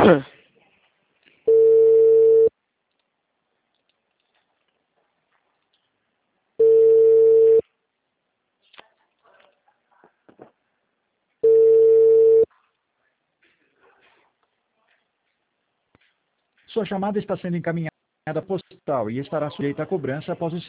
Sua chamada está sendo encaminhada postal e estará sujeita a cobrança após o